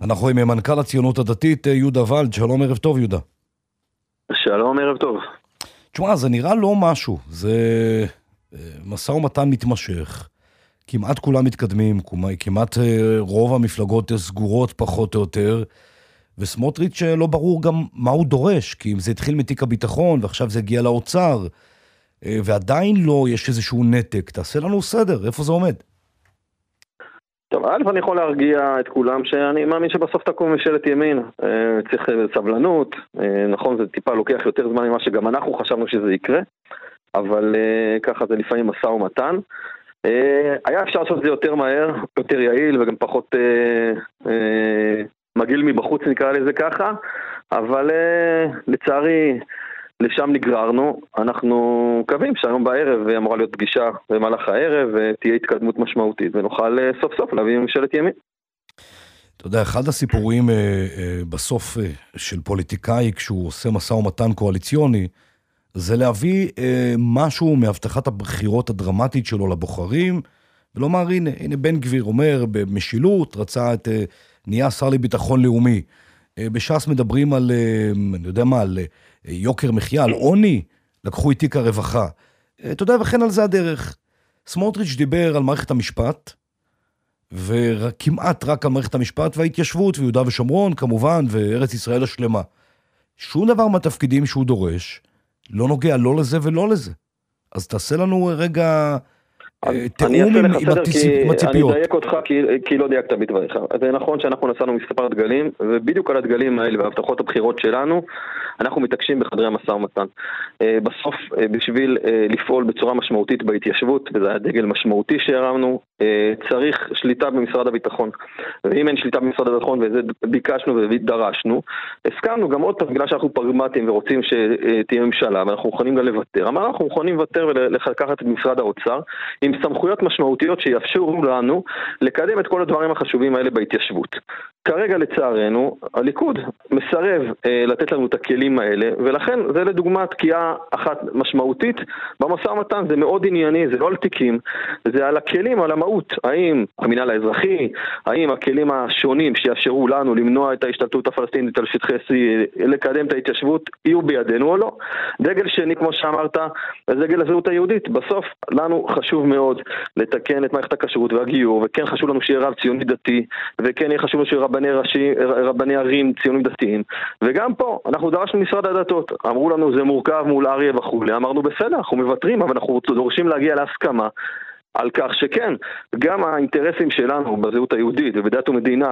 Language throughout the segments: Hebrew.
אנחנו עם מנכ"ל הציונות הדתית, יהודה ולד. שלום, ערב טוב, יהודה. שלום, ערב טוב. תשמע, זה נראה לא משהו, זה משא ומתן מתמשך, כמעט כולם מתקדמים, כמעט רוב המפלגות סגורות פחות או יותר, וסמוטריץ' לא ברור גם מה הוא דורש, כי אם זה התחיל מתיק הביטחון, ועכשיו זה הגיע לאוצר, ועדיין לא יש איזשהו נתק. תעשה לנו סדר, איפה זה עומד? טוב, אני יכול להרגיע את כולם שאני מאמין שבסוף תקום ממשלת ימין. צריך סבלנות, נכון, זה טיפה לוקח יותר זמן ממה שגם אנחנו חשבנו שזה יקרה, אבל ככה זה לפעמים משא ומתן. היה אפשר לעשות את זה יותר מהר, יותר יעיל וגם פחות מגעיל מבחוץ, נקרא לזה ככה, אבל לצערי לשם נגררנו. אנחנו מקווים שהיום בערב אמורה להיות פגישה במהלך הערב ותהיה התקדמות משמעותית ונוכל סוף סוף להביא ממשלת ימין. אתה יודע, אחד הסיפורים בסוף של פוליטיקאי כשהוא עושה משא ומתן קואליציוני, זה להביא משהו מהבטחת הבחירות הדרמטית שלו לבוחרים, ולומר, הנה בן גביר אומר במשילות, רצה נהיה שר לביטחון לאומי. בש"ס מדברים על, אני יודע מה, על יוקר מחיה, על עוני, לקחו איתי כרווחה. אתה יודע, וכן על זה הדרך. סמוטריץ' דיבר על מערכת המשפט, וכמעט רק על מערכת המשפט וההתיישבות, ויהודה ושומרון כמובן, וארץ ישראל השלמה. שום דבר מהתפקידים שהוא דורש, לא נוגע לא לזה ולא לזה. אז תעשה לנו רגע תאום עם הציפיות. אני אדייק אותך כי לא דייקת בדבריך. זה נכון שאנחנו נסענו מספר דגלים, ובדיוק על הדגלים האלה והבטחות הבחירות שלנו, אנחנו מתעקשים בחדרי המשא ומתן. בסוף, בשביל לפעול בצורה משמעותית בהתיישבות, וזה היה דגל משמעותי שהרמנו, צריך שליטה במשרד הביטחון. ואם אין שליטה במשרד הביטחון, וזה ביקשנו ודרשנו, הסכמנו גם עוד פעם, בגלל שאנחנו פרגמטיים ורוצים שתהיה ממשלה, ואנחנו מוכנים גם לוותר. אמרנו, אנחנו מוכנים לוותר ולקחת את משרד האוצר, עם סמכויות משמעותיות שיאפשרו לנו לקדם את כל הדברים החשובים האלה בהתיישבות. כרגע לצערנו, הליכוד מסרב לתת לנו את הכלים האלה, ולכן זה לדוגמה תקיעה אחת משמעותית במשא ומתן. זה מאוד ענייני, זה לא על תיקים, זה על הכלים, על המהות. האם המינהל האזרחי, האם הכלים השונים שיאפשרו לנו למנוע את ההשתלטות הפלסטינית על שטחי C, לקדם את ההתיישבות, יהיו בידינו או לא. דגל שני, כמו שאמרת, זה דגל הזהות היהודית. בסוף לנו חשוב מאוד לתקן את מערכת הכשרות והגיור, וכן חשוב לנו שיהיה רב ציוני דתי, וכן יהיה חשוב לנו שיהיה רבני ערים ציונים דתיים. וגם פה אנחנו דרשנו משרד הדתות, אמרו לנו זה מורכב מול אריה וכו', אמרנו בסדר, אנחנו מוותרים, אבל אנחנו דורשים להגיע להסכמה על כך שכן, גם האינטרסים שלנו בזהות היהודית ובדת ומדינה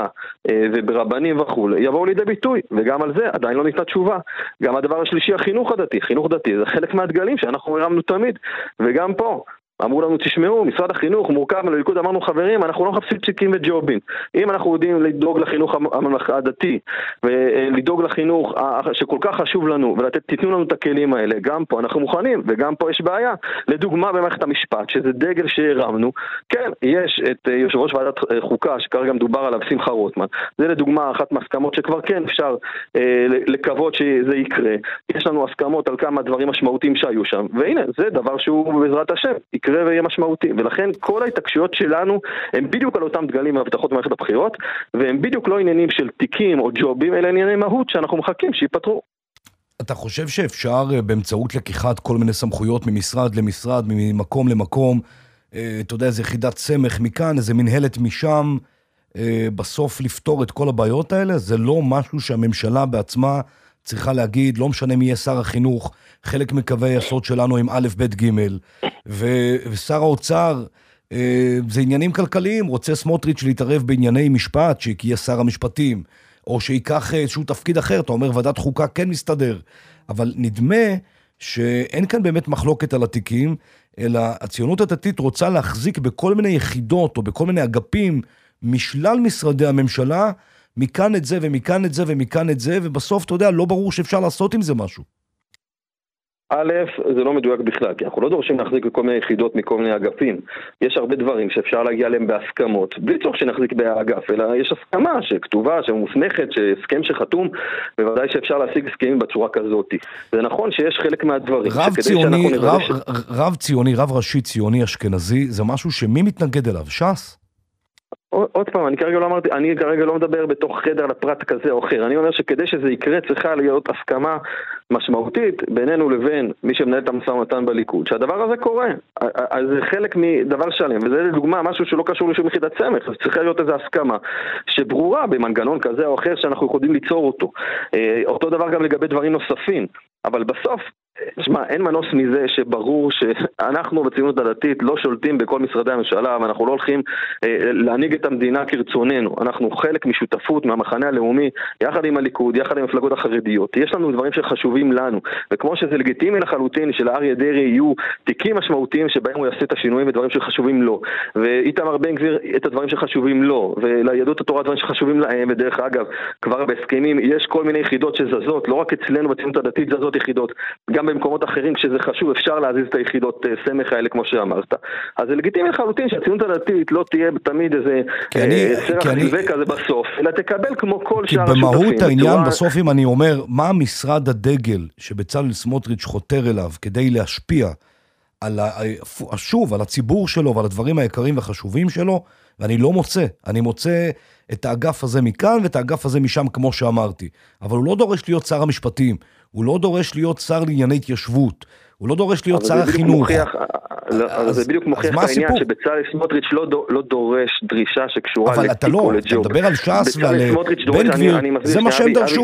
וברבנים וכו' יבואו לידי ביטוי, וגם על זה עדיין לא ניתנה תשובה. גם הדבר השלישי, החינוך הדתי. חינוך דתי זה חלק מהדגלים שאנחנו הרמנו תמיד, וגם פה אמרו לנו, תשמעו, משרד החינוך מורכב מלליכוד, אמרנו חברים, אנחנו לא מחפשים פסיקים וג'ובים. אם אנחנו יודעים לדאוג לחינוך הדתי, ולדאוג לחינוך שכל כך חשוב לנו, ותיתנו לנו את הכלים האלה, גם פה אנחנו מוכנים, וגם פה יש בעיה. לדוגמה במערכת המשפט, שזה דגל שהרמנו, כן, יש את יושב ראש ועדת חוקה, שכרגע מדובר עליו, שמחה רוטמן. זה לדוגמה אחת מהסכמות שכבר כן אפשר לקוות שזה יקרה. יש לנו הסכמות על כמה דברים משמעותיים שהיו שם, והנה, זה דבר שהוא בעזרת השם יקרה ויהיה משמעותי, ולכן כל ההתעקשויות שלנו הם בדיוק על אותם דגלים והבטחות במערכת הבחירות, והם בדיוק לא עניינים של תיקים או ג'ובים, אלא ענייני מהות שאנחנו מחכים שיפתרו. אתה חושב שאפשר באמצעות לקיחת כל מיני סמכויות ממשרד למשרד, ממקום למקום, אתה יודע, איזה יחידת סמך מכאן, איזה מנהלת משם, בסוף לפתור את כל הבעיות האלה? זה לא משהו שהממשלה בעצמה צריכה להגיד, לא משנה מי יהיה שר החינוך, חלק מקווי היסוד שלנו עם א', ב', ג', ושר האוצר, זה עניינים כלכליים, רוצה סמוטריץ' להתערב בענייני משפט, שיהיה שר המשפטים, או שיקח איזשהו תפקיד אחר, אתה אומר ועדת חוקה כן מסתדר, אבל נדמה שאין כאן באמת מחלוקת על התיקים, אלא הציונות הדתית רוצה להחזיק בכל מיני יחידות, או בכל מיני אגפים, משלל משרדי הממשלה, מכאן את זה ומכאן את זה ומכאן את זה, ובסוף, אתה יודע, לא ברור שאפשר לעשות עם זה משהו. א', זה לא מדויק בכלל, כי אנחנו לא דורשים להחזיק בכל מיני יחידות מכל מיני אגפים. יש הרבה דברים שאפשר להגיע אליהם בהסכמות, בלי צורך שנחזיק באגף, אלא יש הסכמה שכתובה, שמוסמכת, שהסכם שחתום, בוודאי שאפשר להשיג הסכמים בצורה כזאת. זה נכון שיש חלק מהדברים. רב ציוני, רב ראשי ציוני אשכנזי, זה משהו שמי מתנגד אליו? ש"ס? עוד פעם, אני כרגע לא מדבר בתוך חדר לפרט כזה או אחר. אני אומר שכדי שזה יקרה צריכה להיות הסכמה משמעותית בינינו לבין מי שמנהל את המשא ומתן בליכוד, שהדבר הזה קורה. אז זה חלק מדבר שלם, וזה לדוגמה משהו שלא קשור לשום יחידת סמך, אז צריכה להיות איזו הסכמה שברורה במנגנון כזה או אחר שאנחנו יכולים ליצור אותו. אותו דבר גם לגבי דברים נוספים. אבל בסוף, שמע, אין מנוס מזה שברור שאנחנו בציונות הדתית לא שולטים בכל משרדי הממשלה, ואנחנו לא הולכים להנהיג את המדינה כרצוננו. אנחנו חלק משותפות מהמחנה הלאומי, יחד עם הליכוד, יחד עם המפלגות החרדיות. יש לנו דברים שחשובים לנו, וכמו שזה לגיטימי לחלוטין שלאריה דרעי יהיו תיקים משמעותיים שבהם הוא יעשה את השינויים ודברים שחשובים לו, ואיתמר בן גביר את הדברים שחשובים לו, וליהדות התורה דברים שחשובים להם, ודרך אגב, כבר בהסכמים יש כל מיני יחידות שזזות, לא רק אצלנו בציונות הדתית זזות יחידות, גם במקומות אחרים כשזה חשוב אפשר להזיז את היחידות סמך האלה כמו שאמרת. אז זה לגיטימי לחלוטין שהציונות הדתית לא תהיה תמיד איזה סרח נלווה כזה בסוף, אלא תקבל כמו כל שאר השותפים. כי במהות העניין בסוף אם אני אומר מה משרד הדגל שבצלאל סמוטריץ' חותר אליו כדי להשפיע על שוב, על הציבור שלו ועל הדברים היקרים והחשובים שלו, ואני לא מוצא, אני מוצא את האגף הזה מכאן ואת האגף הזה משם כמו שאמרתי, אבל הוא לא דורש להיות שר המשפטים, הוא לא דורש להיות שר לענייני התיישבות, הוא לא דורש להיות שר החינוך. זה בדיוק מוכיח את העניין שבצלאל סמוטריץ' לא דורש דרישה שקשורה לתיקו לג'וב. אתה מדבר על ש"ס ועל בן גביר, זה מה שהם דרשו.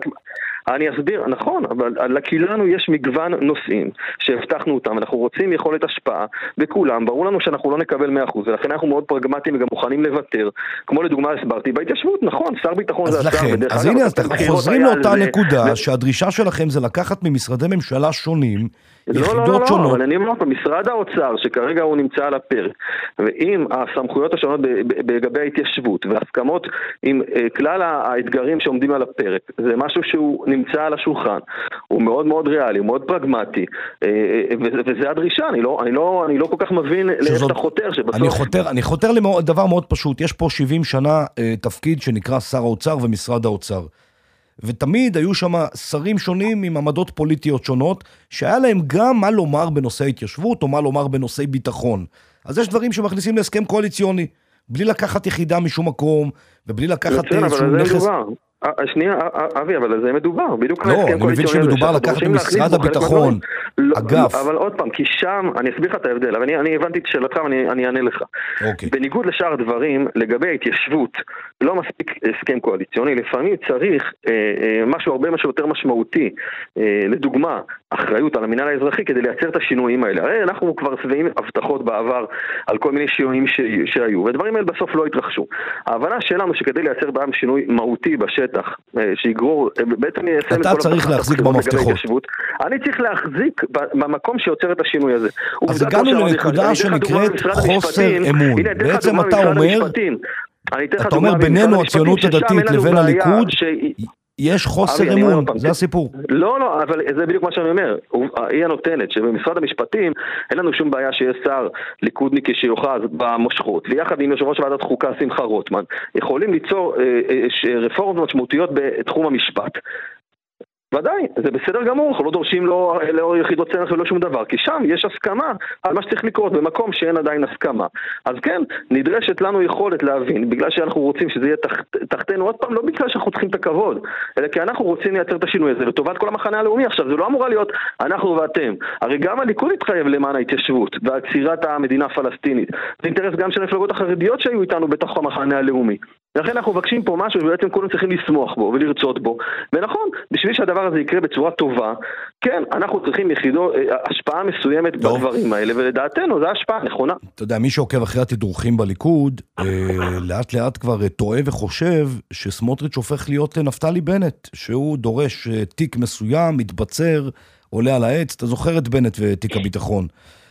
אני אסביר, נכון, אבל כי לנו יש מגוון נושאים שהבטחנו אותם, אנחנו רוצים יכולת השפעה בכולם, ברור לנו שאנחנו לא נקבל 100%, ולכן אנחנו מאוד פרגמטיים וגם מוכנים לוותר, כמו לדוגמה הסברתי, בהתיישבות, נכון, שר ביטחון זה השר, אז הנה, אז חוזרים לאותה נקודה, שהדרישה שלכם זה לקחת ממשרדי ממשלה שונים, יחידות שונות. אבל אני אומר פה, משרד האוצר שכרגע הוא נמצא על הפרק, ועם הסמכויות השונות בגבי ההתיישבות, והסכמות עם כלל האתגרים שעומדים על הפרק, זה משהו שהוא נמצא על השולחן, הוא מאוד מאוד ריאלי, הוא מאוד פרגמטי, וזה הדרישה, אני לא כל כך מבין לאיפה אתה חותר שבסוף... אני חותר לדבר מאוד פשוט, יש פה 70 שנה תפקיד שנקרא שר האוצר ומשרד האוצר, ותמיד היו שם שרים שונים עם עמדות פוליטיות שונות, שהיה להם גם מה לומר בנושא התיישבות, או מה לומר בנושא ביטחון. אז יש דברים שמכניסים להסכם קואליציוני, בלי לקחת יחידה משום מקום, ובלי לקחת איזשהו נכס... שנייה, אבי, אבל זה מדובר, בדיוק לא, אני מבין שמדובר לקחת ממשרד הביטחון, אגף. אבל עוד פעם, כי שם, אני אסביר לך את ההבדל, אבל אני הבנתי את שאלתך ואני אענה לך. בניגוד לשאר הדברים, לגבי ההתיישבות, לא מספיק הסכם קואליציוני, לפעמים צריך משהו הרבה משהו יותר משמעותי, לדוגמה, אחריות על המינהל האזרחי כדי לייצר את השינויים האלה. הרי אנחנו כבר שבעים הבטחות בעבר על כל מיני שינויים שהיו, ודברים האלה בסוף לא התרחשו. ההבנה שלנו שכדי לייצר בעם שינוי מהותי בשטח, שיגרור, בעצם יישם את כל צריך להחזיק במפתחות. אני צריך להחזיק במקום שיוצר את השינוי הזה. אז הגענו לנקודה שנקראת חוסר אמון. בעצם אתה אומר בינינו הציונות הדתית לבין הליכוד יש חוסר אמון, זה הסיפור. לא, אבל זה בדיוק מה שאני אומר. היא הנותנת שבמשרד המשפטים אין לנו שום בעיה שיש שר ליכודניקי שיוחז במושכות, ויחד עם יושב ראש ועדת חוקה שמחה רוטמן, יכולים ליצור רפורמות משמעותיות בתחום המשפט. ודאי, זה בסדר גמור, אנחנו לא דורשים לא יחידות סמך ולא שום דבר, כי שם יש הסכמה על מה שצריך לקרות במקום שאין עדיין הסכמה. אז כן, נדרשת לנו יכולת להבין, בגלל שאנחנו רוצים שזה יהיה תחתנו, עוד פעם, לא בגלל שאנחנו צריכים את הכבוד, אלא כי אנחנו רוצים לייצר את השינוי הזה, לטובת כל המחנה הלאומי. עכשיו, זה לא אמורה להיות אנחנו ואתם. הרי גם הליכוד התחייב למען ההתיישבות ועצירת המדינה הפלסטינית. זה אינטרס גם של המפלגות החרדיות שהיו איתנו בתוך המחנה הלאומי. לכן אנחנו מבקשים פה משהו שבעצם כולם צריכים לשמוח בו ולרצות בו. ונכון, בשביל שהדבר הזה יקרה בצורה טובה, כן, אנחנו צריכים השפעה מסוימת בדברים האלה, ולדעתנו זו השפעה נכונה. אתה יודע, מי שעוקב אחרי התדרוכים בליכוד, לאט לאט כבר טועה וחושב שסמוטריץ' הופך להיות נפתלי בנט, שהוא דורש תיק מסוים, מתבצר, עולה על העץ. אתה זוכר את בנט ותיק הביטחון.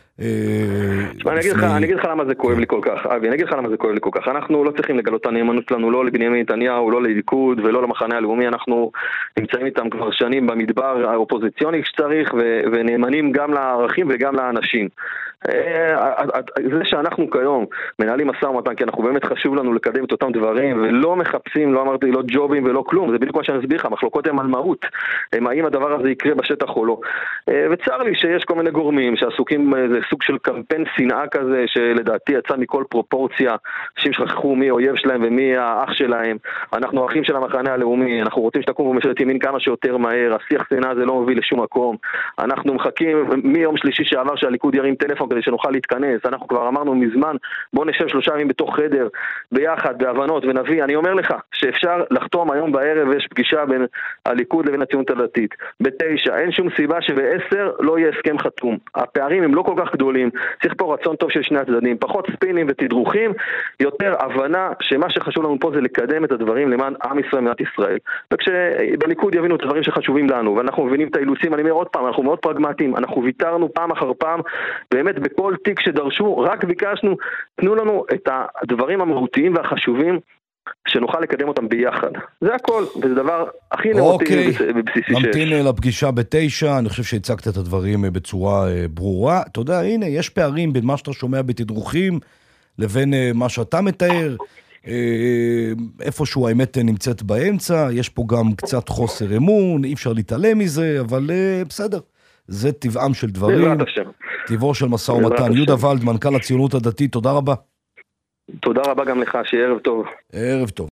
אני אגיד לך למה זה כואב לי כל כך, אבי, אני אגיד לך למה זה כואב לי כל כך. אנחנו לא צריכים לגלות את הנאמנות שלנו לא לבנימין נתניהו, לא לליכוד ולא למחנה הלאומי. אנחנו נמצאים איתם כבר שנים במדבר האופוזיציוני שצריך, ונאמנים גם לערכים וגם לאנשים. זה שאנחנו כיום מנהלים משא ומתן, כי אנחנו באמת חשוב לנו לקדם את אותם דברים, ולא מחפשים, לא אמרתי, לא ג'ובים ולא כלום, זה בדיוק מה שאני אסביר לך, המחלוקות הן על מהות, האם הדבר הזה יקרה בשטח או לא. וצר לי שיש כל מיני גורמים שעסוקים, זה סוג של קמפיין שנאה כזה, שלדעתי יצא מכל פרופורציה, אנשים שכחו מי האויב שלהם ומי האח שלהם, אנחנו האחים של המחנה הלאומי, אנחנו רוצים שתקום בממשלת ימין כמה שיותר מהר, השיח שנאה זה לא מוביל לשום מקום, אנחנו מחכים מיום שלישי שעבר שהליכוד ירים טלפון כדי שנוכל להתכנס, אנחנו כבר אמרנו מזמן, בוא נשב 3 ימים בתוך חדר ביחד, בהבנות ונביא, אני אומר לך שאפשר לחתום היום בערב, יש פגישה בין הליכוד לבין הציונות הדתית, ב9, אין שום סיבה שב10 לא יהיה הסכם חתום, הפערים הם לא כל כך גדולים, צריך פה רצון טוב של שני הצדדים, פחות ספינים ותדרוכים, יותר הבנה שמה שחשוב לנו פה זה לקדם את הדברים למען עם ישראל ומדינת ישראל, וכשבליכוד יבינו את הדברים שחשובים לנו, ואנחנו מבינים את האילוצים, אני אומר עוד פעם, אנחנו מאוד פרגמטיים, אנחנו ויתרנו פעם אחר פעם, באמת בכל תיק שדרשו, רק ביקשנו, תנו לנו את הדברים המהותיים והחשובים, שנוכל לקדם אותם ביחד. זה הכל, וזה דבר הכי נאותי ובסיסי שיש. נמתין לפגישה ב9, אני חושב שהצגת את הדברים בצורה ברורה. אתה יודע, הנה, יש פערים בין מה שאתה שומע בתדרוכים, לבין מה שאתה מתאר, איפשהו האמת נמצאת באמצע, יש פה גם קצת חוסר אמון, אי אפשר להתעלם מזה, אבל בסדר. זה טבעם של דברים, טבעו של משא ומתן. יהודה ולד, מנכ"ל הציונות הדתית, תודה רבה. תודה רבה גם לך, שיהיה ערב טוב. ערב טוב.